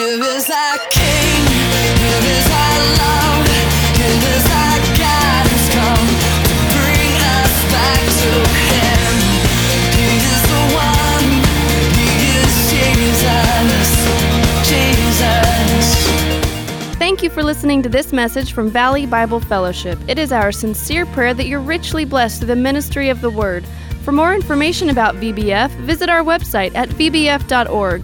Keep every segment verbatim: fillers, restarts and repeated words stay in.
Give us our King, give us our love, give us our guidance, come to bring us back to Him. He is the one, He is Jesus, Jesus. Thank you for listening to this message from Valley Bible Fellowship. It is our sincere prayer that you're richly blessed through the ministry of the Word. For more information about V B F, visit our website at v b f dot org.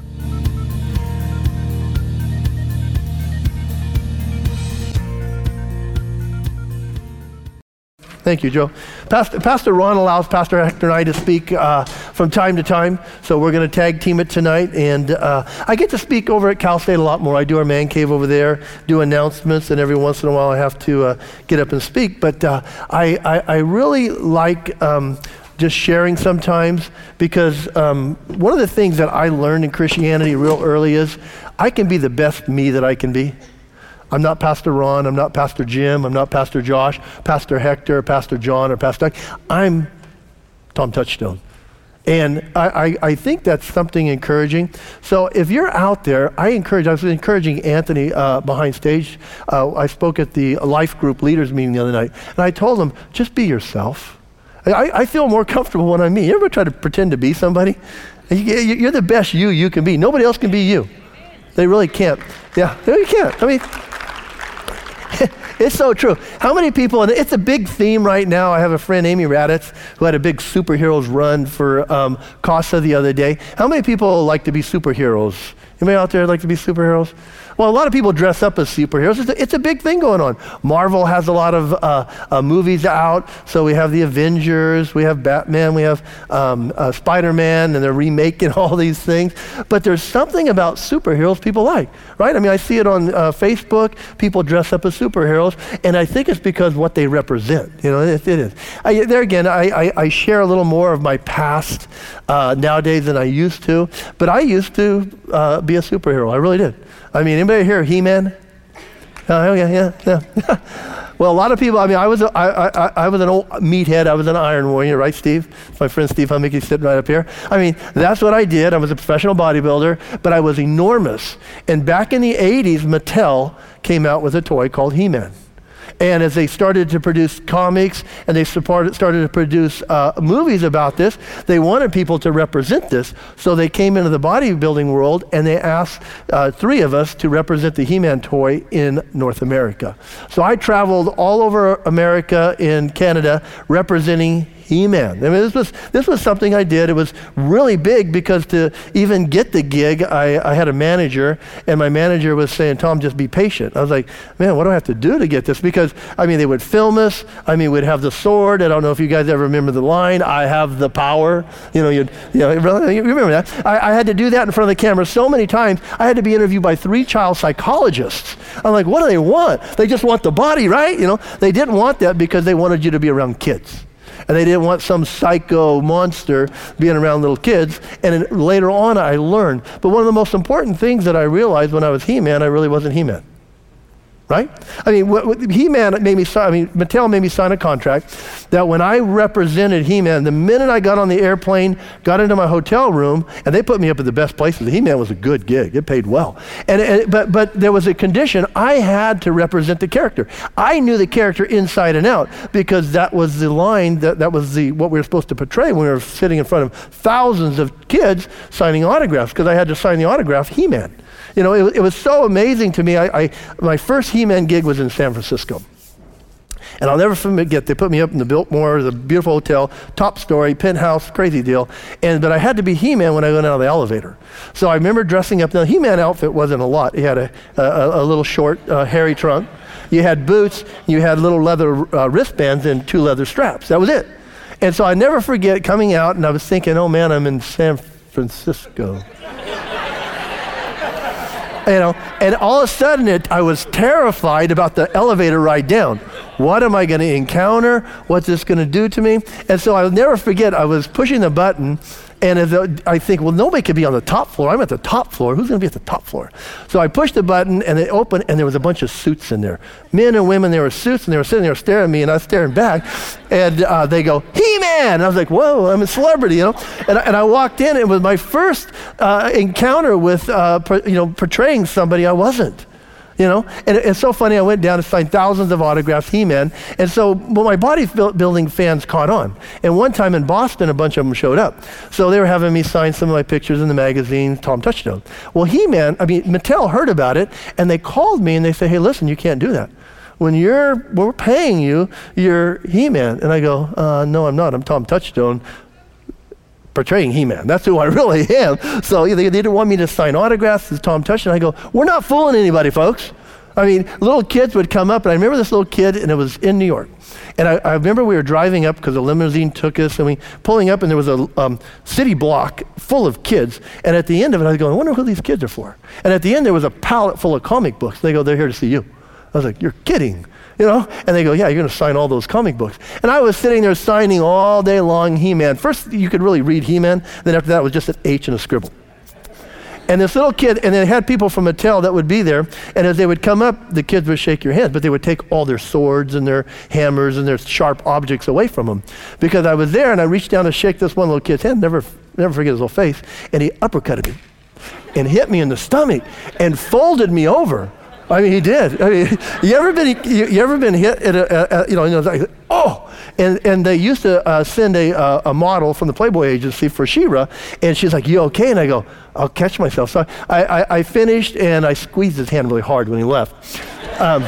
Thank you, Joe. Pastor, Pastor Ron allows Pastor Hector and I to speak uh, from time to time, so we're going to tag team it tonight. And uh, I get to speak over at Cal State a lot more. I do our man cave over there, do announcements, and every once in a while I have to uh, get up and speak. But uh, I, I, I really like um, just sharing sometimes, because um, one of the things that I learned in Christianity real early is I can be the best me that I can be. I'm not Pastor Ron, I'm not Pastor Jim, I'm not Pastor Josh, Pastor Hector, Pastor John, or Pastor Doug. I'm Tom Touchstone. And I, I, I think that's something encouraging. So if you're out there, I encourage, I was encouraging Anthony uh, behind stage. Uh, I spoke at the Life Group Leaders meeting the other night, and I told him, just be yourself. I, I feel more comfortable when I'm me. You ever try to pretend to be somebody? You're the best you you can be. Nobody else can be you. They really can't. Yeah, no, you can't. I mean, it's so true. How many people, and it's a big theme right now. I have a friend, Amy Raditz, who had a big superheroes run for um, CASA the other day. How many people like to be superheroes? Anybody out there like to be superheroes? Well, a lot of people dress up as superheroes. It's a, it's a big thing going on. Marvel has a lot of uh, uh, movies out. So we have the Avengers, we have Batman, we have um, uh, Spider-Man, and they're remaking all these things. But there's something about superheroes people like, right? I mean, I see it on uh, Facebook. People dress up as superheroes, and I think it's because what they represent. You know, it, it is. I, there again, I, I, I share a little more of my past uh, nowadays than I used to. But I used to uh, be a superhero. I really did. I mean, anybody here He-Man? Oh, yeah, yeah, yeah. Well, a lot of people, I mean, I was a, I, I, I was an old meathead. I was an Iron Warrior, right, Steve? My friend Steve Hummickey's sitting right up here. I mean, that's what I did. I was a professional bodybuilder, but I was enormous. And back in the eighties, Mattel came out with a toy called He-Man. And as they started to produce comics and they supported, started to produce uh, movies about this, they wanted people to represent this. So they came into the bodybuilding world and they asked uh, three of us to represent the He-Man toy in North America. So I traveled all over America and Canada representing He-Man. I mean, this was this was something I did. It was really big because to even get the gig, I, I had a manager, and my manager was saying, Tom, just be patient. I was like, man, what do I have to do to get this? Because, I mean, they would film us. I mean, we'd have the sword. I don't know if you guys ever remember the line, I have the power. You know, you'd, you know, you remember that. I, I had to do that in front of the camera so many times. I had to be interviewed by three child psychologists. I'm like, what do they want? They just want the body, right? You know, they didn't want that because they wanted you to be around kids. And they didn't want some psycho monster being around little kids. And then later on, I learned. But one of the most important things that I realized when I was He-Man, I really wasn't He-Man. Right? I mean, what, what, He-Man made me sign, I mean, Mattel made me sign a contract that when I represented He-Man, the minute I got on the airplane, got into my hotel room, and they put me up at the best places. He-Man was a good gig. It paid well. And, and but but there was a condition. I had to represent the character. I knew the character inside and out because that was the line, that, that was the what we were supposed to portray when we were sitting in front of thousands of kids signing autographs, because I had to sign the autograph He-Man. You know, it, it was so amazing to me. I, I my first He-Man gig was in San Francisco. And I'll never forget, they put me up in the Biltmore, the beautiful hotel, top story, penthouse, crazy deal. And but I had to be He-Man when I went out of the elevator. So I remember dressing up. Now, the He-Man outfit wasn't a lot. He had a, a, a little short, uh, hairy trunk. You had boots. You had little leather uh, wristbands and two leather straps. That was it. And so I never forget coming out, and I was thinking, oh man, I'm in San Francisco. You know, and all of a sudden, it, I was terrified about the elevator ride down. What am I going to encounter? What's this going to do to me? And so I'll never forget, I was pushing the button, and as I think, well, nobody could be on the top floor. I'm at the top floor. Who's going to be at the top floor? So I pushed the button, and it opened, and there was a bunch of suits in there. Men and women, there were suits, and they were sitting there staring at me, and I was staring back. And uh, they go, He-Man! And I was like, whoa, I'm a celebrity, you know? And, and I walked in, and it was my first uh, encounter with, uh, per, you know, portraying somebody I wasn't. You know, and it's so funny, I went down to sign thousands of autographs, He-Man, and so well, my bodybuilding fans caught on. And one time in Boston, a bunch of them showed up. So they were having me sign some of my pictures in the magazine, Tom Touchdown. Well, He-Man, I mean, Mattel heard about it, and they called me and they say, hey, listen, you can't do that. When you're, we're paying you, you're He-Man. And I go, uh, no, I'm not, I'm Tom Touchstone, portraying He-Man. That's who I really am. So they, they didn't want me to sign autographs as Tom Touchdown. I go, we're not fooling anybody, folks. I mean, little kids would come up, and I remember this little kid, and it was in New York. And I, I remember we were driving up because a limousine took us, and we pulling up, and there was a um, city block full of kids. And at the end of it, I was going, I wonder who these kids are for. And at the end, there was a pallet full of comic books. They go, they're here to see you. I was like, you're kidding. You know, and they go, yeah, you're going to sign all those comic books. And I was sitting there signing all day long He-Man. First, you could really read He-Man. Then after that, it was just an H and a scribble. And this little kid, and they had people from Mattel that would be there, and as they would come up, the kids would shake your hand, but they would take all their swords and their hammers and their sharp objects away from them. Because I was there, and I reached down to shake this one little kid's hand, never, never forget his little face, and he uppercutted me and hit me in the stomach and folded me over. I mean, he did. I mean, you ever been you, you ever been hit at a, a, you know, you know, like, oh, and and they used to uh, send a uh, a model from the Playboy agency for She-Ra, and she's like, you okay? And I go, I'll catch myself. So I, I, I finished, and I squeezed his hand really hard when he left. Um,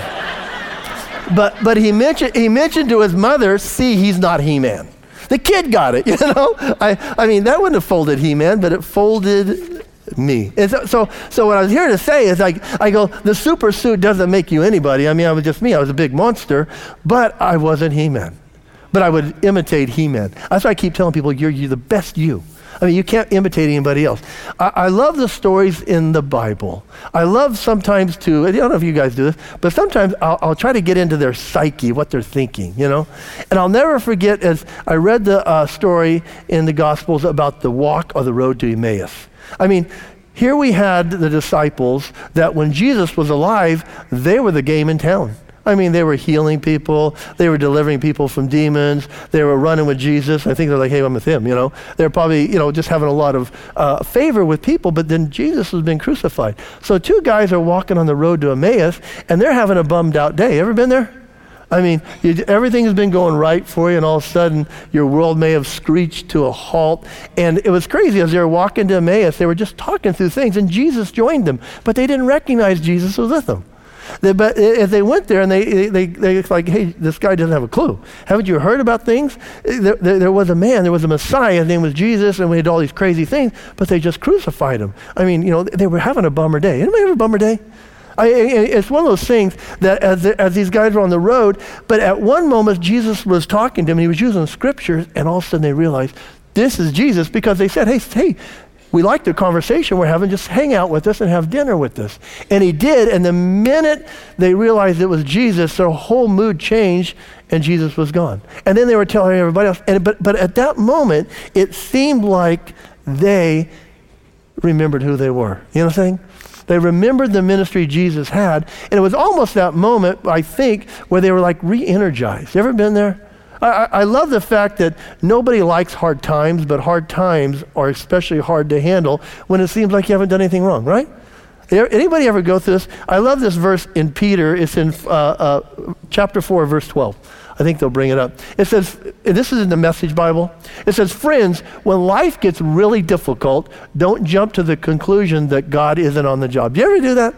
but but he mentioned he mentioned to his mother, see, he's not He-Man. The kid got it, you know. I I mean, that wouldn't have folded He-Man, but it folded me. And so, so, so what I was here to say is like, I go, the super suit doesn't make you anybody. I mean, I was just me. I was a big monster, but I wasn't He-Man. But I would imitate He-Man. That's why I keep telling people, you're, you're the best you. I mean, you can't imitate anybody else. I, I love the stories in the Bible. I love sometimes to, I don't know if you guys do this, but sometimes I'll, I'll try to get into their psyche, what they're thinking, you know? And I'll never forget as I read the uh, story in the Gospels about the walk or the road to Emmaus. I mean, here we had the disciples that when Jesus was alive, they were the game in town. I mean, they were healing people. They were delivering people from demons. They were running with Jesus. I think they're like, hey, I'm with him, you know. They're probably, you know, just having a lot of uh, favor with people, but then Jesus has been crucified. So two guys are walking on the road to Emmaus, and they're having a bummed out day. Ever been there? I mean, you, everything has been going right for you, and all of a sudden, your world may have screeched to a halt. And it was crazy. As they were walking to Emmaus, they were just talking through things, and Jesus joined them. But they didn't recognize Jesus was with them. They, but as they went there, and they, they, they like, hey, this guy doesn't have a clue. Haven't you heard about things? There, there, there was a man, there was a Messiah, his name was Jesus, and we had all these crazy things, but they just crucified him. I mean, you know, they were having a bummer day. Anybody have a bummer day? I, it's one of those things that as, the, as these guys were on the road, but at one moment Jesus was talking to them, and he was using scriptures, and all of a sudden they realized this is Jesus, because they said, hey, hey, we like the conversation we're having, just hang out with us and have dinner with us. And he did, and the minute they realized it was Jesus, their whole mood changed, and Jesus was gone. And then they were telling everybody else, and, but, but at that moment, it seemed like they remembered who they were. You know what I'm saying? They remembered the ministry Jesus had, and it was almost that moment, I think, where they were like re-energized. You ever been there? I, I love the fact that nobody likes hard times, but hard times are especially hard to handle when it seems like you haven't done anything wrong, right? Anybody ever go through this? I love this verse in Peter. It's in uh, uh, chapter four, verse twelve. I think they'll bring it up. It says, this is in the Message Bible. It says, friends, when life gets really difficult, don't jump to the conclusion that God isn't on the job. Do you ever do that?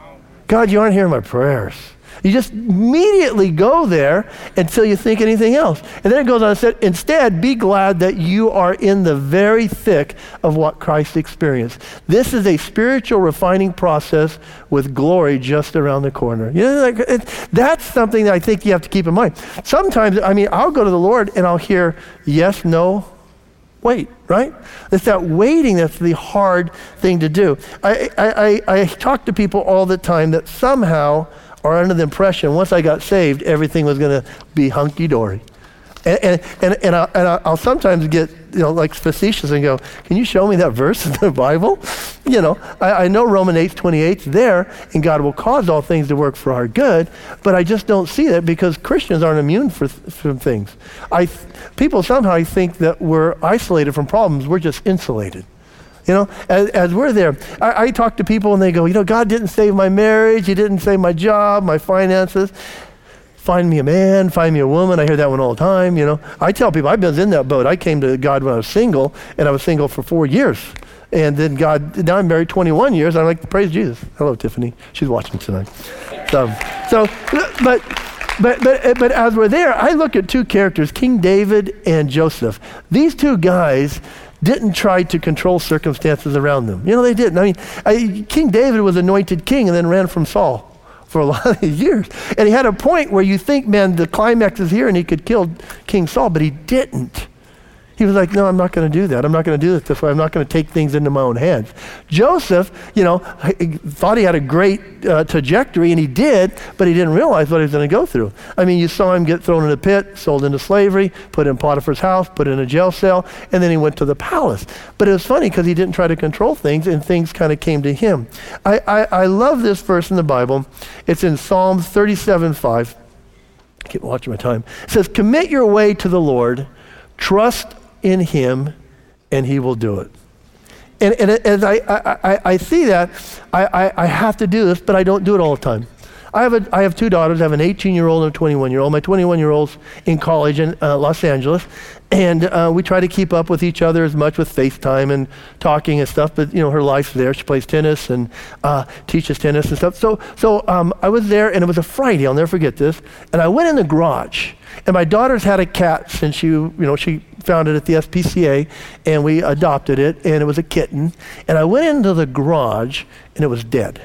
God, you aren't hearing my prayers. You just immediately go there until you think anything else. And then it goes on and said, instead, be glad that you are in the very thick of what Christ experienced. This is a spiritual refining process with glory just around the corner. You know, like, it, that's something that I think you have to keep in mind. Sometimes, I mean, I'll go to the Lord and I'll hear yes, no, wait, right? It's that waiting that's the hard thing to do. I, I, I, I talk to people all the time that somehow or under the impression once I got saved, everything was going to be hunky-dory. And, and, and, and, I, and I'll sometimes get, you know, like facetious and go, can you show me that verse in the Bible? You know, I, I know Romans eight twenty-eight is there, and God will cause all things to work for our good, but I just don't see that because Christians aren't immune for, from things. I, people somehow think that we're isolated from problems. We're just insulated. You know, as, as we're there, I, I talk to people and they go, you know, God didn't save my marriage. He didn't save my job, my finances. Find me a man, find me a woman. I hear that one all the time, you know. I tell people, I've been in that boat. I came to God when I was single, and I was single for four years. And then God, now I'm married twenty-one years. I'm like, praise Jesus. Hello, Tiffany. She's watching tonight. So, so but, but, but, but as we're there, I look at two characters, King David and Joseph. These two guys didn't try to control circumstances around them. You know, they didn't. I mean, I, King David was anointed king and then ran from Saul for a lot of years. And he had a point where you think, man, the climax is here and he could kill King Saul, but he didn't. He was like, no, I'm not going to do that. I'm not going to do it this way. I'm not going to take things into my own hands. Joseph, you know, thought he had a great uh, trajectory, and he did, but he didn't realize what he was going to go through. I mean, you saw him get thrown in a pit, sold into slavery, put in Potiphar's house, put in a jail cell, and then he went to the palace. But it was funny because he didn't try to control things, and things kind of came to him. I, I, I love this verse in the Bible. It's in Psalms thirty-seven five. I keep watching my time. It says, commit your way to the Lord, trust in him, and he will do it. And, and as I, I, I, I see that, I, I, I have to do this, but I don't do it all the time. I have a, I have two daughters. I have an eighteen-year-old and a twenty-one-year-old. My twenty-one-year-old's in college in uh, Los Angeles, and uh, we try to keep up with each other as much with FaceTime and talking and stuff. But you know, her life's there. She plays tennis and uh, teaches tennis and stuff. So, so um, I was there, and it was a Friday. I'll never forget this. And I went in the garage, and my daughter's had a cat since she, you know, she found it at the S P C A, and we adopted it, and it was a kitten. And I went into the garage, and it was dead.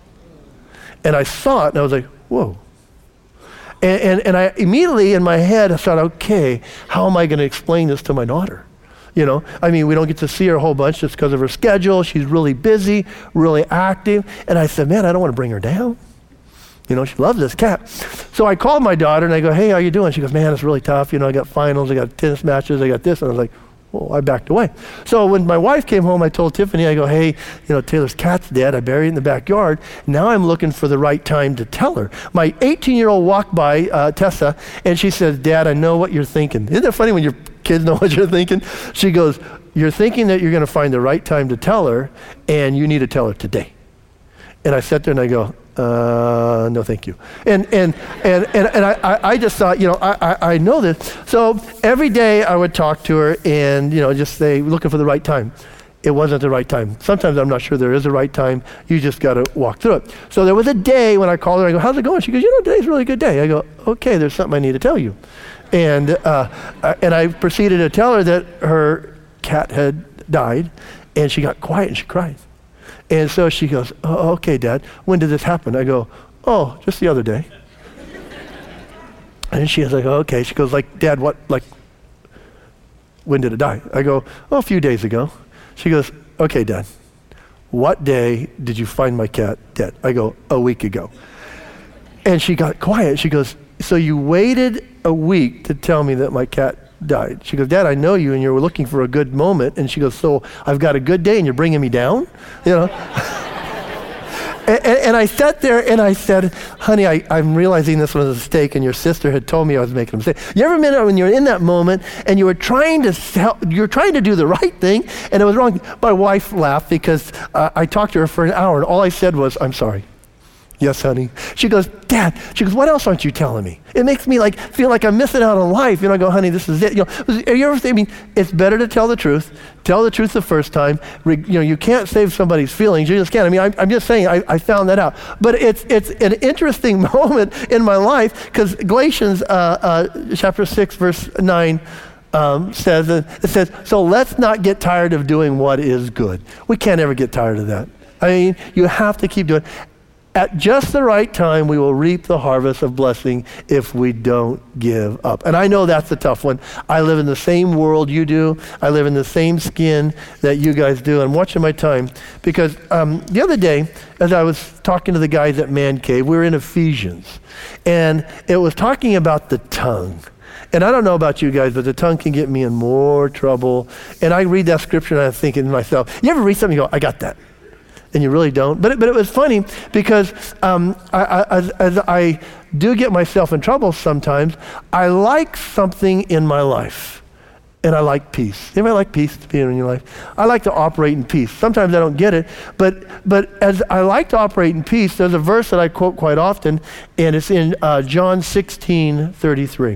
And I saw it, and I was like, whoa. And, and, and I immediately, in my head, I thought, okay, how am I going to explain this to my daughter? You know, I mean, we don't get to see her a whole bunch just because of her schedule. She's really busy, really active. And I said, man, I don't want to bring her down. You know, she loves this cat. So I called my daughter, and I go, hey, how you doing? She goes, man, it's really tough. You know, I got finals, I got tennis matches, I got this. And I was like, well, I backed away. So when my wife came home, I told Tiffany, I go, hey, you know, Taylor's cat's dead. I buried it in the backyard. Now I'm looking for the right time to tell her. My eighteen-year-old walked by, uh, Tessa, and she says, Dad, I know what you're thinking. Isn't that funny when your kids know what you're thinking? She goes, you're thinking that you're going to find the right time to tell her, and you need to tell her today. And I sat there and I go, uh, no, thank you. And and and and, and I, I just thought, you know, I, I, I know this. So every day I would talk to her and, you know, just say, looking for the right time. It wasn't the right time. Sometimes I'm not sure there is a right time. You just got to walk through it. So there was a day when I called her, I go, how's it going? She goes, you know, today's a really good day. I go, okay, there's something I need to tell you. And, uh, and I proceeded to tell her that her cat had died, and she got quiet and she cried. And so she goes, oh, okay, Dad, when did this happen? I go, oh, just the other day. And she was like, oh, okay. She goes, like, Dad, what, like, when did it die? I go, oh, a few days ago. She goes, okay, Dad, what day did you find my cat dead? I go, a week ago. And she got quiet. She goes, so you waited a week to tell me that my cat died. She goes, Dad, I know you, and you're looking for a good moment. And she goes, so I've got a good day and you're bringing me down? You know? and, and, and I sat there and I said, honey, I, I'm realizing this was a mistake, and your sister had told me I was making a mistake. You ever been when you're in that moment and you were trying to help, you're trying to do the right thing and it was wrong? My wife laughed because uh, I talked to her for an hour and all I said was, I'm sorry. Yes, honey. She goes, Dad, she goes, what else aren't you telling me? It makes me like feel like I'm missing out on life. You know, I go, honey, this is it. You know, are you ever thinking, I mean, it's better to tell the truth. Tell the truth the first time. Re, you know, you can't save somebody's feelings. You just can't. I mean, I, I'm just saying, I, I found that out. But it's it's an interesting moment in my life because Galatians uh, uh, chapter six, verse nine, Um, says, uh, it says, so let's not get tired of doing what is good. We can't ever get tired of that. I mean, you have to keep doing it. At just the right time, we will reap the harvest of blessing if we don't give up. And I know that's a tough one. I live in the same world you do. I live in the same skin that you guys do. I'm watching my time because um, the other day, as I was talking to the guys at Man Cave, we were in Ephesians, and it was talking about the tongue. And I don't know about you guys, but the tongue can get me in more trouble. And I read that scripture and I'm thinking to myself, you ever read something and go, I got that? And you really don't. But it, but it was funny because um, I, I, as, as I do get myself in trouble sometimes, I like something in my life. And I like peace. Anybody like peace to be in your life? I like to operate in peace. Sometimes I don't get it, but but as I like to operate in peace, there's a verse that I quote quite often, and it's in uh, John sixteen thirty-three.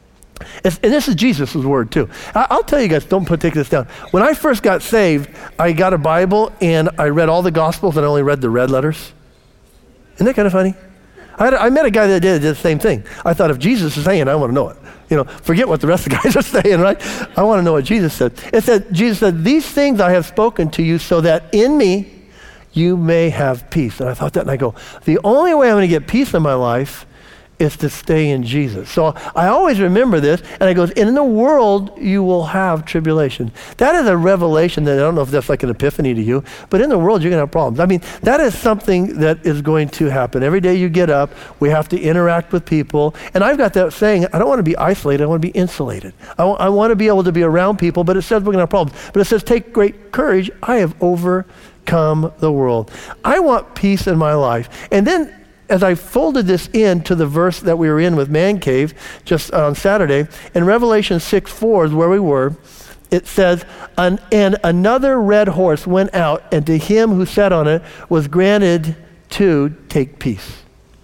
It's, and this is Jesus' word too. I, I'll tell you guys, don't put take this down. When I first got saved, I got a Bible and I read all the Gospels and I only read the red letters. Isn't that kind of funny? I, had a, I met a guy that did, did the same thing. I thought if Jesus is saying, I want to know it. You know, forget what the rest of the guys are saying, right? I want to know what Jesus said. It said, Jesus said, these things I have spoken to you so that in me you may have peace. And I thought that and I go, the only way I'm going to get peace in my life is to stay in Jesus. So I always remember this, and it goes, in the world you will have tribulation. That is a revelation that I don't know if that's like an epiphany to you, but in the world you're going to have problems. I mean, that is something that is going to happen. Every day you get up, we have to interact with people, and I've got that saying, I don't want to be isolated, I want to be insulated. I, w- I want to be able to be around people, but it says we're going to have problems. But it says, take great courage, I have overcome the world. I want peace in my life. And then as I folded this into the verse that we were in with Man Cave just on Saturday, in Revelation six four is where we were, it says, An, and another red horse went out, and to him who sat on it was granted to take peace.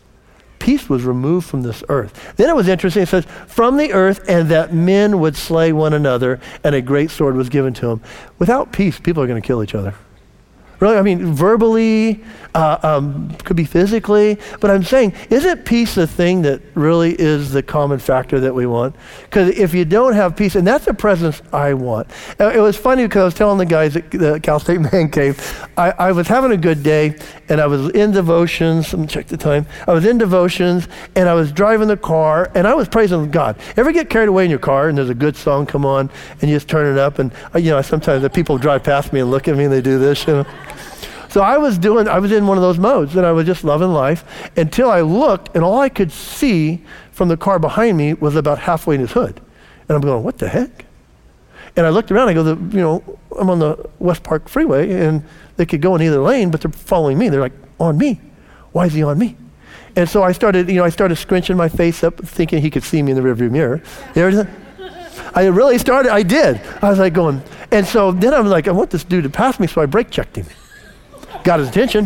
Peace was removed from this earth. Then it was interesting, it says, from the earth, and that men would slay one another, and a great sword was given to them. Without peace, people are going to kill each other. Really, I mean, verbally, uh, um, could be physically, but I'm saying, isn't peace the thing that really is the common factor that we want? Because if you don't have peace, and that's the presence I want. Uh, it was funny because I was telling the guys at the Cal State Man Cave, I, I was having a good day, and I was in devotions, let me check the time, I was in devotions, and I was driving the car, and I was praising God. Ever get carried away in your car, and there's a good song come on, and you just turn it up, and uh, you know, sometimes the people drive past me and look at me, and they do this, you know. So I was doing, I was in one of those modes, and I was just loving life until I looked, and all I could see from the car behind me was about halfway in his hood. And I'm going, what the heck? And I looked around, I go, the, you know, I'm on the West Park Freeway, and they could go in either lane, but they're following me. They're like, on me. Why is he on me? And so I started, you know, I started scrunching my face up, thinking he could see me in the rearview mirror. You ever done? I really started, I did. I was like going, and so then I was like, I want this dude to pass me, so I brake checked him. Got his attention.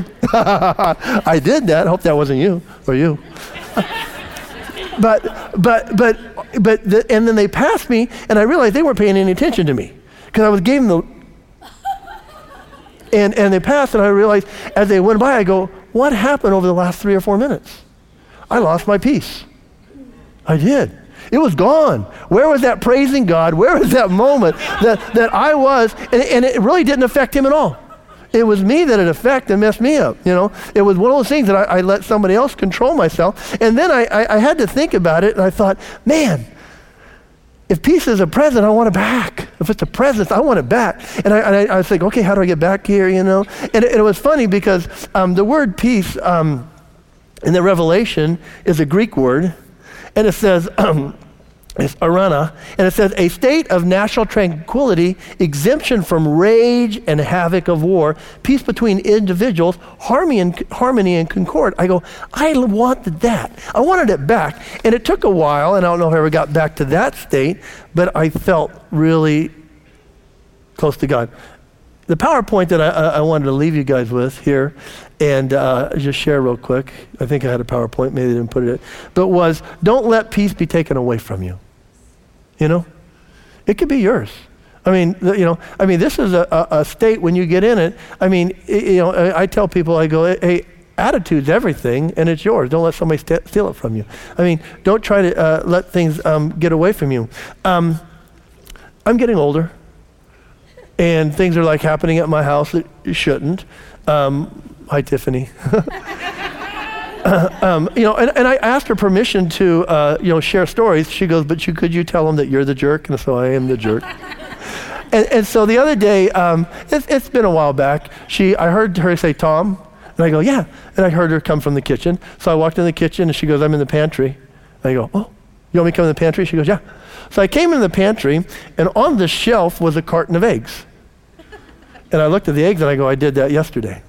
I did that. I hope that wasn't you or you. but, but, but, but, the, and then they passed me, and I realized they weren't paying any attention to me because I was giving the, and, and they passed, and I realized as they went by, I go, what happened over the last three or four minutes? I lost my peace. I did. It was gone. Where was that praising God? Where was that moment that, that I was, and, and it really didn't affect him at all. It was me that it affected and messed me up, you know. It was one of those things that I, I let somebody else control myself. And then I, I, I had to think about it, and I thought, man, if peace is a present, I want it back. If it's a present, I want it back. And I, and I, I was like, okay, how do I get back here, you know? And it, and it was funny because um, the word peace um, in the Revelation is a Greek word, and it says, um, it's arana, and it says, a state of national tranquility, exemption from rage and havoc of war, peace between individuals, harmony and, harmony and concord. I go, I wanted that. I wanted it back. And it took a while, and I don't know if I ever got back to that state, but I felt really close to God. The PowerPoint that I, I wanted to leave you guys with here, and uh, just share real quick, I think I had a PowerPoint, maybe they didn't put it in, but was, don't let peace be taken away from you. You know, it could be yours. I mean, you know, I mean, this is a, a, a state when you get in it. I mean, it, you know, I, I tell people, I go, hey, attitude's everything, and it's yours. Don't let somebody st- steal it from you. I mean, don't try to uh, let things um, get away from you. Um, I'm getting older, and things are like happening at my house that shouldn't. Um, hi, Tiffany. um, you know, and, and I asked her permission to, uh, you know, share stories. She goes, but you, could you tell them that you're the jerk? And so I am the jerk. and, and so the other day, um, it's, it's been a while back, she, I heard her say, Tom, and I go, yeah. And I heard her come from the kitchen. So I walked in the kitchen and she goes, I'm in the pantry. And I go, oh, you want me to come in the pantry? She goes, yeah. So I came in the pantry and on the shelf was a carton of eggs. And I looked at the eggs and I go, I did that yesterday.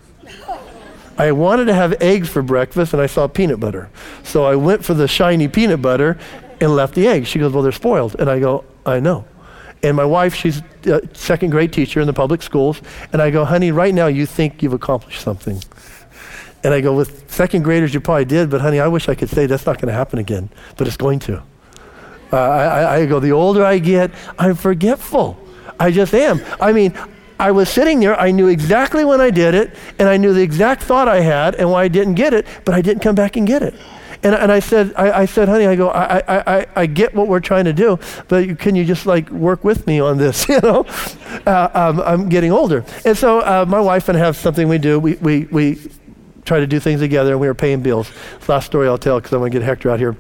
I wanted to have eggs for breakfast and I saw peanut butter. So I went for the shiny peanut butter and left the eggs. She goes, well, they're spoiled. And I go, I know. And my wife, she's a second grade teacher in the public schools. And I go, honey, right now you think you've accomplished something. And I go, with second graders you probably did, but honey, I wish I could say that's not going to happen again, but it's going to. Uh, I, I go, the older I get, I'm forgetful. I just am. I mean, I was sitting there, I knew exactly when I did it, and I knew the exact thought I had and why I didn't get it, but I didn't come back and get it. And, and I said, I, I said, honey, I go, I, I, I, I get what we're trying to do, but you, can you just like work with me on this, you know? Uh, um, I'm getting older. And so uh, my wife and I have something we do, we, we, we try to do things together, and we were paying bills. Last story I'll tell because I'm going to get Hector out here.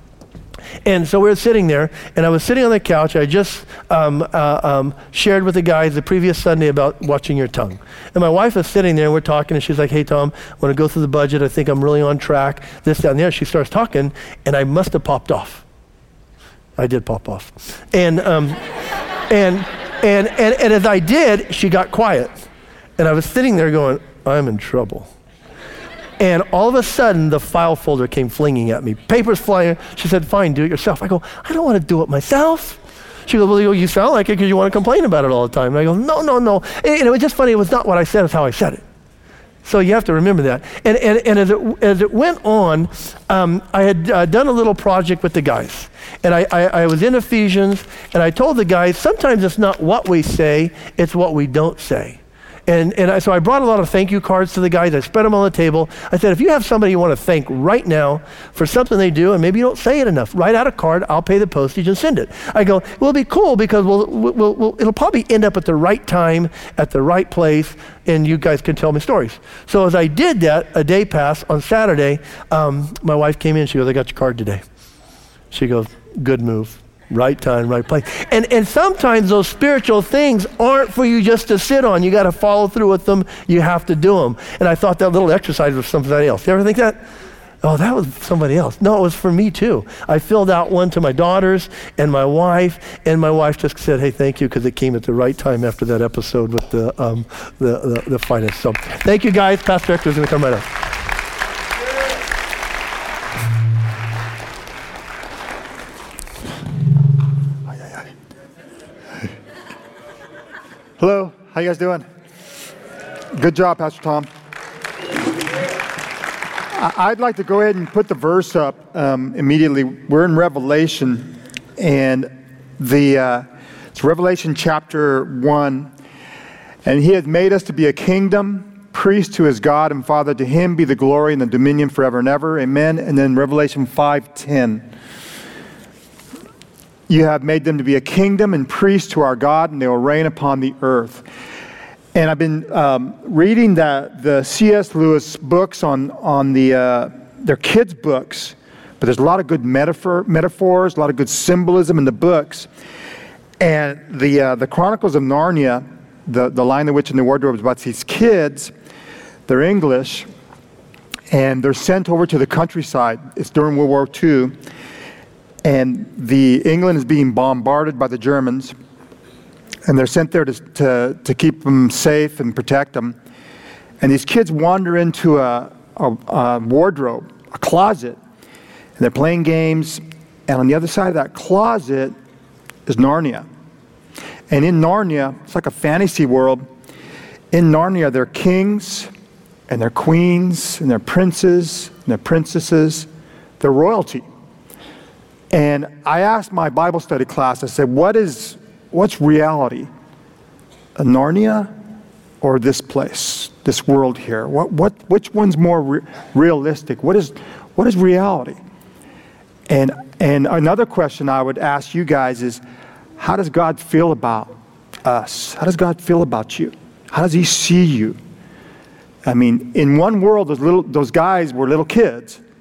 And so we were sitting there, and I was sitting on the couch. I just um, uh, um, shared with the guys the previous Sunday about watching your tongue. And my wife was sitting there, and we're talking, and she's like, hey, Tom, I want to go through the budget. I think I'm really on track, this, that, and there. She starts talking, and I must have popped off. I did pop off. And, um, and, and, and, and as I did, she got quiet. And I was sitting there going, I'm in trouble. And all of a sudden, the file folder came flinging at me. Papers flying. She said, fine, do it yourself. I go, I don't want to do it myself. She goes, well, you sound like it because you want to complain about it all the time. And I go, no, no, no. And it was just funny. It was not what I said. It's how I said it. So you have to remember that. And, and, and as, it, as it went on, um, I had uh, done a little project with the guys. And I, I, I was in Ephesians, and I told the guys, sometimes it's not what we say, it's what we don't say. And, and I, so I brought a lot of thank you cards to the guys. I spread them on the table. I said, if you have somebody you want to thank right now for something they do, and maybe you don't say it enough, write out a card, I'll pay the postage and send it. I go, well, it'll be cool because we'll, we'll, we'll, it'll probably end up at the right time, at the right place, and you guys can tell me stories. So as I did that, a day passed. On Saturday, um, my wife came in. She goes, I got your card today. She goes, good move. Right time, right place. And and sometimes those spiritual things aren't for you just to sit on. You got to follow through with them. You have to do them. And I thought that little exercise was somebody else. You ever think that? Oh, that was somebody else. No, it was for me too. I filled out one to my daughters and my wife, and my wife just said, hey, thank you, because it came at the right time after that episode with the um, the, the, the finance. So thank you, guys. Pastor Hector is going to come right up. Hello, how you guys doing? Good job, Pastor Tom. I'd like to go ahead and put the verse up um, immediately. We're in Revelation, and the uh, it's Revelation chapter one. And he has made us to be a kingdom, priest to his God and Father. To him be the glory and the dominion forever and ever. Amen. And then Revelation five ten. You have made them to be a kingdom and priests to our God, and they will reign upon the earth. And I've been um, reading the, the C S Lewis books on, on the, uh, their kids' books, but there's a lot of good metaphor, metaphors, a lot of good symbolism in the books. And the, uh, the Chronicles of Narnia, the, the Lion, the Witch, and the Wardrobe, is about these kids. They're English, and they're sent over to the countryside. It's during World War Two. And the England is being bombarded by the Germans, and they're sent there to, to, to keep them safe and protect them. And these kids wander into a, a, a wardrobe, a closet, and they're playing games. And on the other side of that closet is Narnia. And in Narnia, it's like a fantasy world. In Narnia, they're kings, and they're queens, and they're princes, and they're princesses. They're royalty. And I asked my Bible study class, I said, what is, what's reality? A Narnia or this place, this world here? What, what, which one's more re- realistic? What is, what is reality? And, and another question I would ask you guys is, how does God feel about us? How does God feel about you? How does he see you? I mean, in one world, those little, those guys were little kids,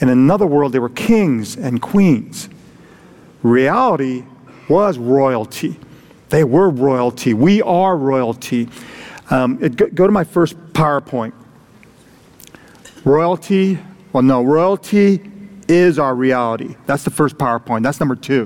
And in another world, they were kings and queens. Reality was royalty. They were royalty. We are royalty. Um, it, go, go to my first PowerPoint. Royalty, well, no, royalty is our reality. That's the first PowerPoint. That's number two.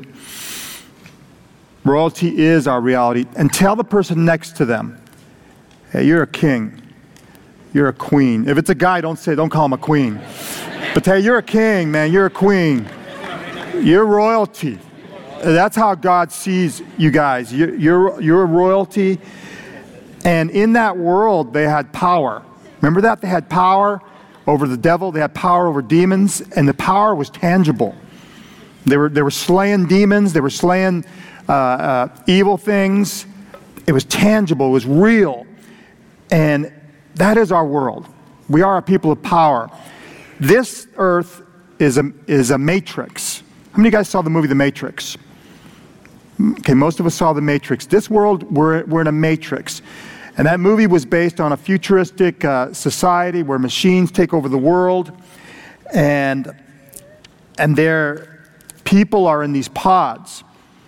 Royalty is our reality. And tell the person next to them, hey, you're a king. You're a queen. If it's a guy, don't say, don't call him a queen. But hey, you're a king, man. You're a queen. You're royalty. That's how God sees you guys. You're, you're, you're a royalty. And in that world, they had power. Remember that? They had power over the devil. They had power over demons. And the power was tangible. They were, they were slaying demons. They were slaying uh, uh, evil things. It was tangible. It was real. And that is our world. We are a people of power. This earth is a, is a matrix. How many of you guys saw the movie The Matrix? Okay, most of us saw The Matrix. This world, we're, we're in a matrix. And that movie was based on a futuristic uh, society where machines take over the world. And, and their people are in these pods.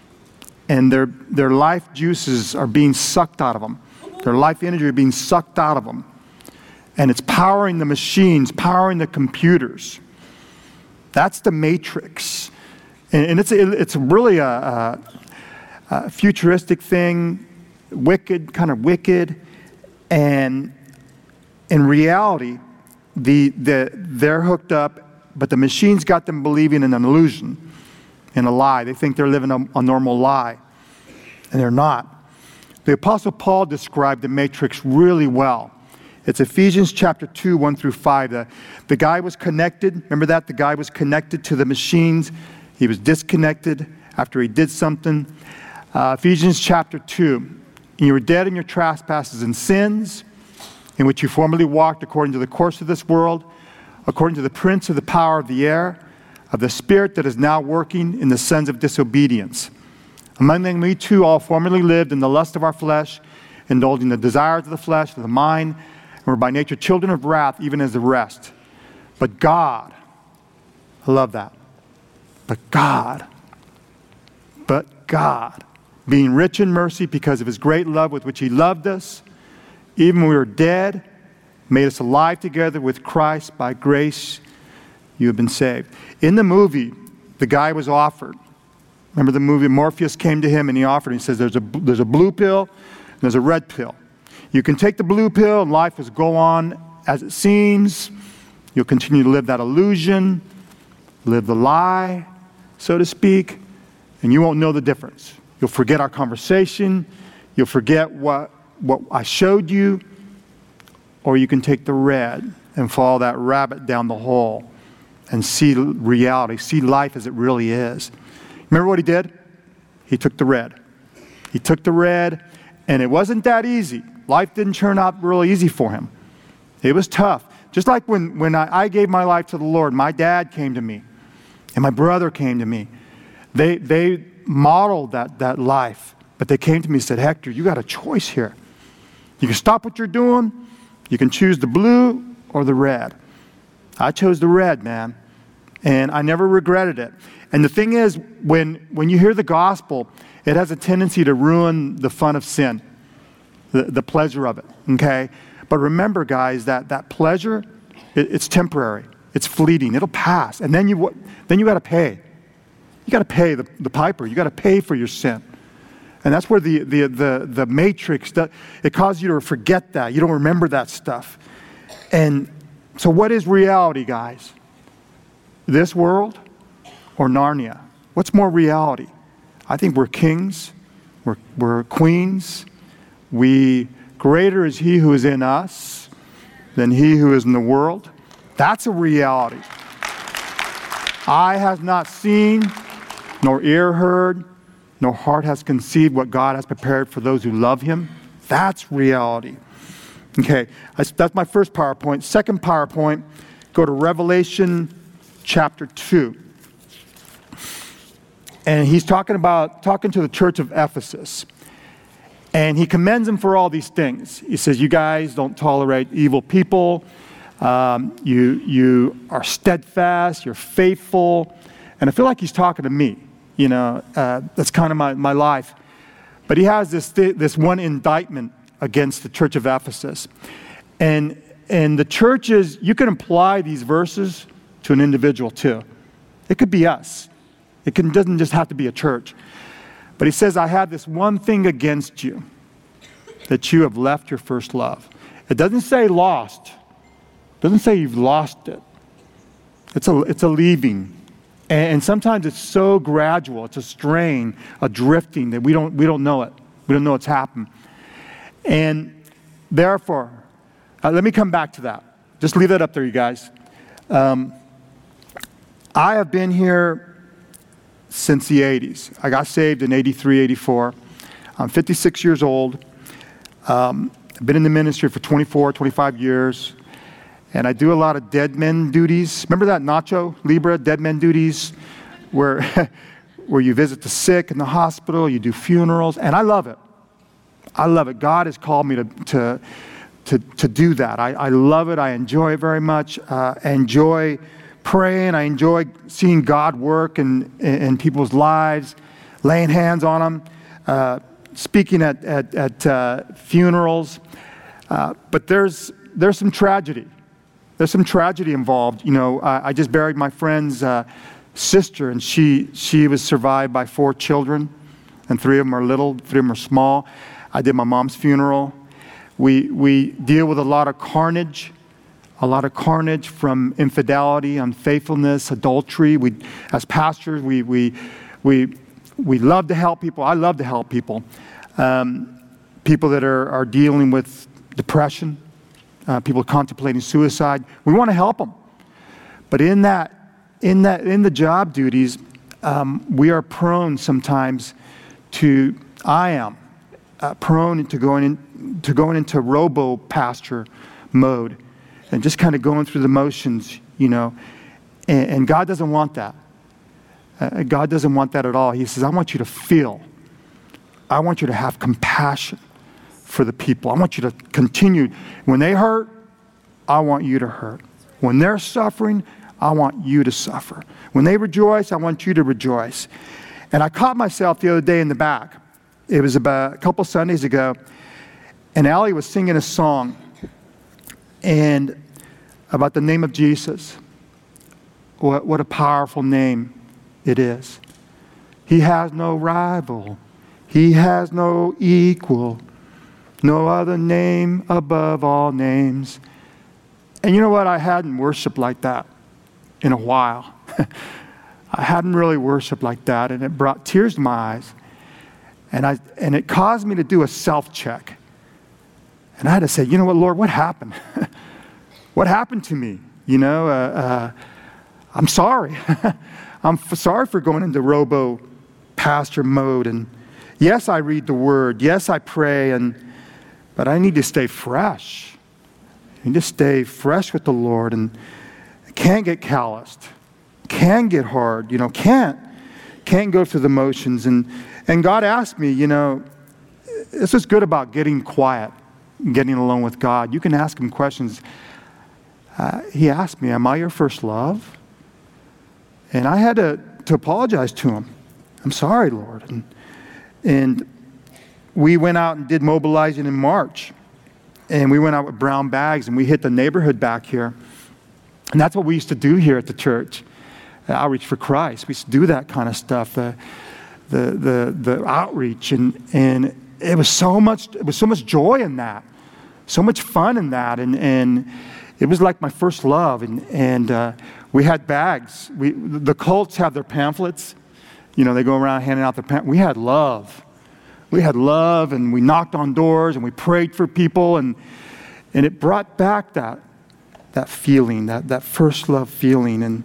And their, their life juices are being sucked out of them. Their life energy are being sucked out of them. And it's powering the machines, powering the computers. That's the matrix. And, and it's, it's really a, a, a futuristic thing, wicked, kind of wicked. And in reality, the, the, they're hooked up, but the machines got them believing in an illusion, in a lie. They think they're living a, a normal lie, and they're not. The Apostle Paul described the matrix really well. It's Ephesians chapter two, one through five. The, the guy was connected. Remember that? The guy was connected to the machines. He was disconnected after he did something. Uh, Ephesians chapter two. You were dead in your trespasses and sins, in which you formerly walked according to the course of this world, according to the prince of the power of the air, of the spirit that is now working in the sons of disobedience. Among them we too all formerly lived in the lust of our flesh, indulging the desires of the flesh, of the mind, and were by nature children of wrath, even as the rest. But God, I love that. But God, but God, being rich in mercy because of his great love with which he loved us, even when we were dead, made us alive together with Christ. By grace you have been saved. In the movie, the guy was offered. Remember the movie? Morpheus came to him and he offered. He says, there's a, there's a blue pill and there's a red pill. You can take the blue pill and life will go on as it seems. You'll continue to live that illusion, live the lie, so to speak, and you won't know the difference. You'll forget our conversation. You'll forget what, what I showed you. Or you can take the red and follow that rabbit down the hole and see reality, see life as it really is. Remember what he did? He took the red. He took the red, and it wasn't that easy. Life didn't turn out really easy for him. It was tough. Just like when, when I, I gave my life to the Lord, my dad came to me, and my brother came to me. They, they modeled that, that life, but they came to me and said, Hector, you got a choice here. You can stop what you're doing. You can choose the blue or the red. I chose the red, man, and I never regretted it. And the thing is, when, when you hear the gospel, it has a tendency to ruin the fun of sin, the, the pleasure of it, okay? But remember, guys, that, that pleasure, it, it's temporary. It's fleeting. It'll pass. And then you then you got to pay. You got to pay the, the piper. You got to pay for your sin. And that's where the, the, the, the matrix, the, it causes you to forget that. You don't remember that stuff. And so what is reality, guys? This world or Narnia? What's more reality? I think we're kings. We're, we're queens. We, greater is he who is in us than he who is in the world. That's a reality. Eye has not seen, nor ear heard, nor heart has conceived what God has prepared for those who love him. That's reality. Okay, that's my first PowerPoint. Second PowerPoint, go to Revelation chapter two. And he's talking about, talking to the church of Ephesus. And he commends them for all these things. He says, you guys don't tolerate evil people. Um, you, you are steadfast, you're faithful. And I feel like he's talking to me. You know, uh, that's kind of my, my life. But he has this, th- this one indictment against the church of Ephesus. And, and the churches, you can apply these verses to an individual too. It could be us. It can, doesn't just have to be a church. But he says, I have this one thing against you, that you have left your first love. It doesn't say lost. It doesn't say you've lost it. It's a, it's a leaving. And, and sometimes it's so gradual. It's a strain, a drifting that we don't, we don't know it. We don't know what's happened. And therefore, uh, let me come back to that. Just leave that up there, you guys. Um, I have been here since the eighties. I got saved in eighty-three, eighty-four. I'm fifty-six years old. Um, I've been in the ministry for twenty-four, twenty-five years. And I do a lot of dead men duties. Remember that Nacho Libre, dead men duties, where, where you visit the sick in the hospital, you do funerals, and I love it. I love it. God has called me to to to, to do that. I, I love it. I enjoy it very much. Uh, I enjoy praying. I enjoy seeing God work in, in, in people's lives, laying hands on them, uh, speaking at, at, at uh, funerals. Uh, but there's there's some tragedy. There's some tragedy involved. You know, I, I just buried my friend's uh, sister, and she she was survived by four children, and three of them are little, three of them are small. I did my mom's funeral. We we deal with a lot of carnage, a lot of carnage from infidelity, unfaithfulness, adultery. We, as pastors, we we we we love to help people. I love to help people, um, people that are are dealing with depression. Uh, people contemplating suicide. We want to help them, but in that, in that, in the job duties, um, we are prone sometimes to. I am uh, prone to going in, to going into robo pastor mode, and just kind of going through the motions, you know. And, and God doesn't want that. Uh, God doesn't want that at all. He says, "I want you to feel. I want you to have compassion for the people. I want you to continue. When they hurt, I want you to hurt. When they're suffering, I want you to suffer. When they rejoice, I want you to rejoice." And I caught myself the other day in the back. It was about a couple Sundays ago, and Allie was singing a song and about the name of Jesus. What, what a powerful name it is. He has no rival. He has no equal. No other name above all names. And you know what? I hadn't worshiped like that in a while. I hadn't really worshiped like that, and it brought tears to my eyes. And I and it caused me to do a self-check. And I had to say, you know what, Lord, what happened? What happened to me? You know, uh, uh, I'm sorry. I'm f- sorry for going into robo pastor mode. And yes, I read the word. Yes, I pray, and but I need to stay fresh. I need to stay fresh with the Lord, and can't get calloused, can get hard, you know, can't, can't go through the motions. And, and God asked me, you know, this is good about getting quiet, getting alone with God. You can ask him questions. Uh, he asked me, am I your first love? And I had to, to apologize to him. I'm sorry, Lord. And, and we went out and did mobilizing in March. And we went out with brown bags, and we hit the neighborhood back here. And that's what we used to do here at the church, Outreach for Christ. We used to do that kind of stuff, the the the, the outreach, and and it was so much it was so much joy in that, so much fun in that, and and it was like my first love. And and uh, we had bags. We the cults have their pamphlets, you know, they go around handing out their pamphlets. We had love. We had love, and we knocked on doors, and we prayed for people, and and it brought back that that feeling, that, that first love feeling. And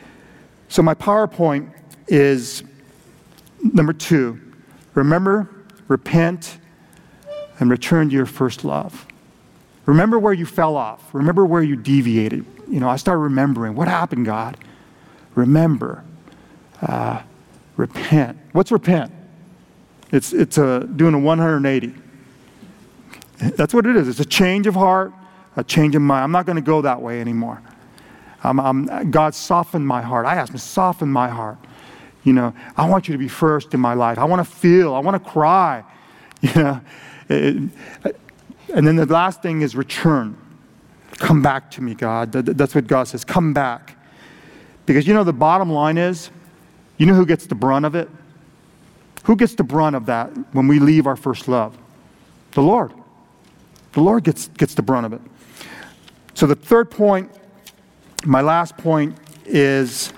so my PowerPoint is number two. Remember, repent, and return to your first love. Remember where you fell off. Remember where you deviated. You know, I started remembering. What happened, God? Remember. Uh, repent. What's repent? It's it's a, doing a one hundred eighty. That's what it is. It's a change of heart, a change in mind. I'm not going to go that way anymore. Um, I'm, God, soften my heart. I asked him, soften my heart. You know, I want you to be first in my life. I want to feel. I want to cry. You know, it, and then the last thing is return. Come back to me, God. That's what God says. Come back. Because, you know, the bottom line is, you know who gets the brunt of it? Who gets the brunt of that when we leave our first love? The Lord. The Lord gets, gets the brunt of it. So the third point, my last point, is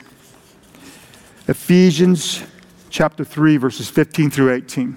Ephesians chapter three, verses fifteen through eighteen.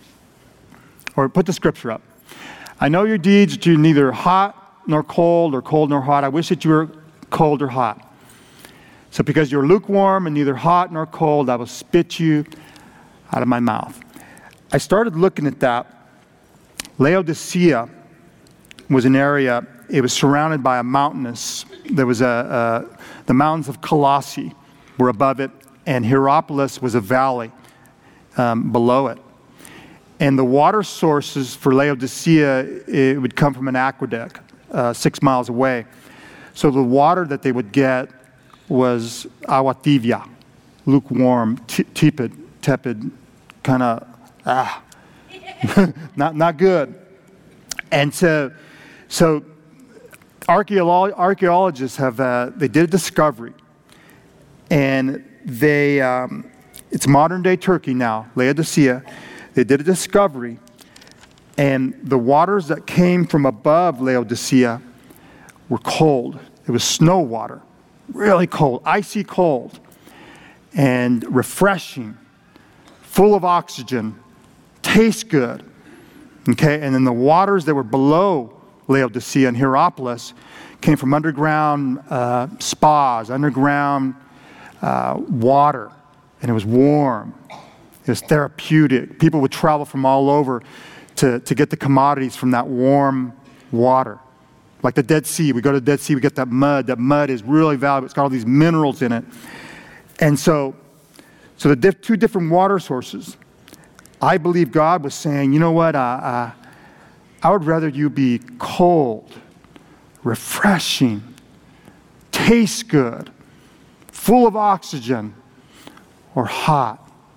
Or put the scripture up. I know your deeds, that you're neither hot nor cold, or cold nor hot. I wish that you were cold or hot. So because you're lukewarm and neither hot nor cold, I will spit you out of my mouth. I started looking at that. Laodicea was an area, it was surrounded by a mountainous, there was a, a the mountains of Colossae were above it, and Hierapolis was a valley um, below it. And the water sources for Laodicea, it would come from an aqueduct uh, six miles away. So the water that they would get was agua tibia, lukewarm, t- tepid, tepid, kind of, ah, not not good. And so, so archeolo- archaeologists have, uh, they did a discovery, and they, um, it's modern day Turkey now, Laodicea. They did a discovery, and the waters that came from above Laodicea were cold. It was snow water, really cold, icy cold, and refreshing, full of oxygen, tastes good. Okay, and then the waters that were below Laodicea and Hierapolis came from underground uh, spas, underground uh, water, and it was warm. It was therapeutic. People would travel from all over to, to get the commodities from that warm water. Like the Dead Sea. We go to the Dead Sea, we get that mud. That mud is really valuable. It's got all these minerals in it. And so, so the diff, two different water sources, I believe God was saying, you know what, uh, uh, I would rather you be cold, refreshing, taste good, full of oxygen, or hot,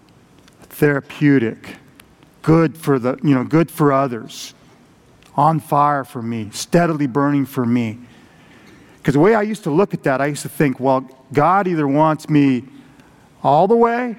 therapeutic, good for the, you know, good for others, on fire for me, steadily burning for me. Because the way I used to look at that, I used to think, well, God either wants me all the way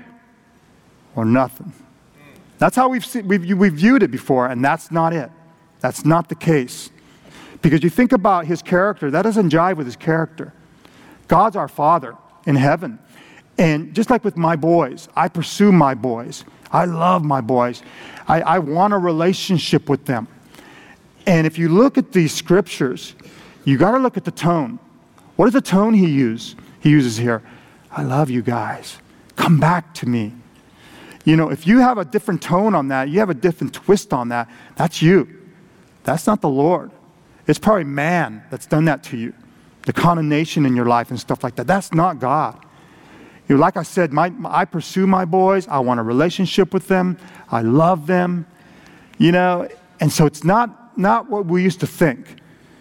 or nothing. That's how we've seen, we've, we've viewed it before, and that's not it. That's not the case. Because you think about his character, that doesn't jive with his character. God's our Father in heaven. And just like with my boys, I pursue my boys. I love my boys. I, I want a relationship with them. And if you look at these scriptures, you got to look at the tone. What is the tone he uses? He uses here, I love you guys. Come back to me. You know, if you have a different tone on that, you have a different twist on that, that's you. That's not the Lord. It's probably man that's done that to you. The condemnation in your life and stuff like that. That's not God. You know, like I said, my, my, I pursue my boys. I want a relationship with them. I love them. You know, and so it's not, not what we used to think.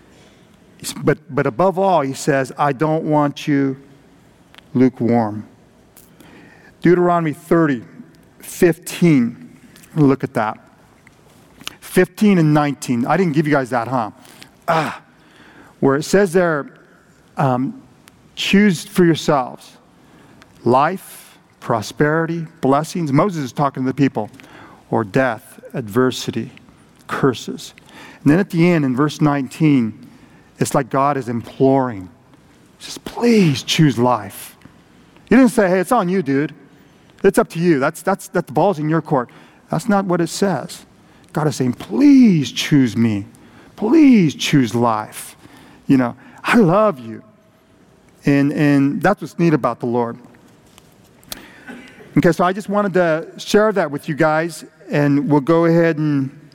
But, but above all, he says, I don't want you lukewarm. Deuteronomy thirty, fifteen. Look at that. fifteen and nineteen. I didn't give you guys that, huh? Ah, where it says there, um, choose for yourselves life, prosperity, blessings. Moses is talking to the people. Or death, adversity, curses. And then at the end, in verse nineteen, it's like God is imploring. He says, please choose life. He didn't say, hey, it's on you, dude. It's up to you. That's, that's, that the ball's in your court. That's not what it says. God is saying, please choose me. Please choose life. You know, I love you. And, and that's what's neat about the Lord. Okay, so I just wanted to share that with you guys, and we'll go ahead and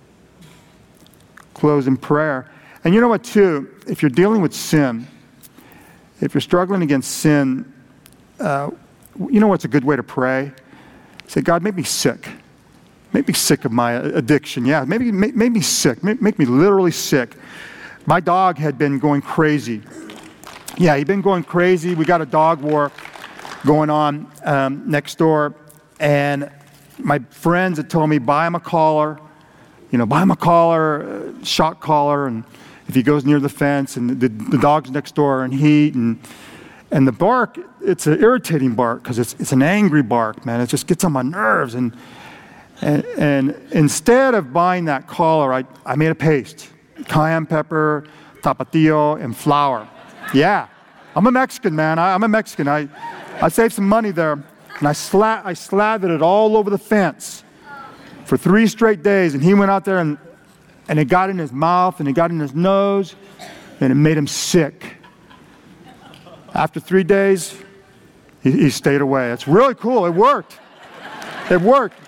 close in prayer. And you know what, too? If you're dealing with sin, if you're struggling against sin, uh, you know what's a good way to pray? Say, God, make me sick. Make me sick of my addiction. Yeah, maybe make, make me sick. Make, make me literally sick. my dog had been going crazy. Yeah, he'd been going crazy. We got a dog war going on um, next door, and my friends had told me, buy him a collar, you know, buy him a collar, uh, shock collar, and if he goes near the fence, and the, the dog's next door in heat, and and the bark, it's an irritating bark because it's it's an angry bark, man. It just gets on my nerves, and and and instead of buying that collar, I I made a paste, cayenne pepper, tapatio, and flour. Yeah, I'm a Mexican, man. I, I'm a Mexican. I I saved some money there. And I, sla- I slathered it all over the fence for three straight days. And he went out there and, and it got in his mouth and it got in his nose and it made him sick. After three days, he, he stayed away. It's really cool. It worked. It worked.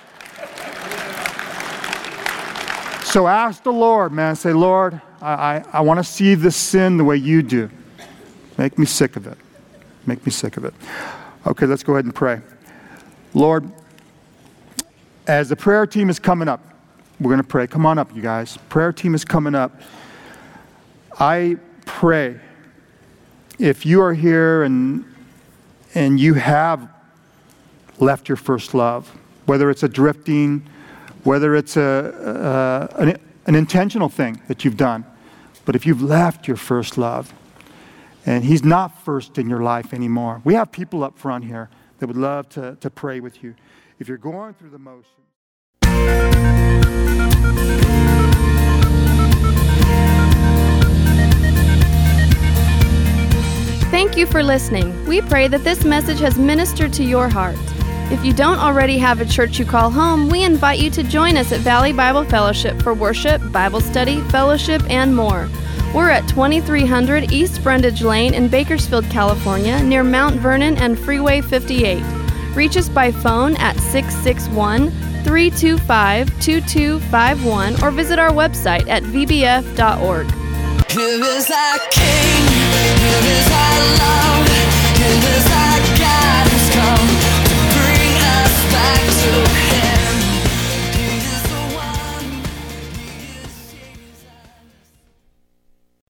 So ask the Lord, man. Say, Lord, I, I, I want to see this sin the way you do. Make me sick of it. Make me sick of it. Okay, let's go ahead and pray. Lord, as the prayer team is coming up, we're going to pray. Come on up, you guys. Prayer team is coming up. I pray if you are here and and you have left your first love, whether it's a drifting, whether it's a, a an, an intentional thing that you've done, but if you've left your first love and he's not first in your life anymore, we have people up front here that would love to, to pray with you. If you're going through the motions. Thank you for listening. We pray that this message has ministered to your heart. If you don't already have a church you call home, we invite you to join us at Valley Bible Fellowship for worship, Bible study, fellowship, and more. We're at twenty-three hundred East Brundage Lane in Bakersfield, California, near Mount Vernon and Freeway fifty-eight. Reach us by phone at six six one, three two five, two two five one or visit our website at v b f dot org. Here is our King, here is our love, here is our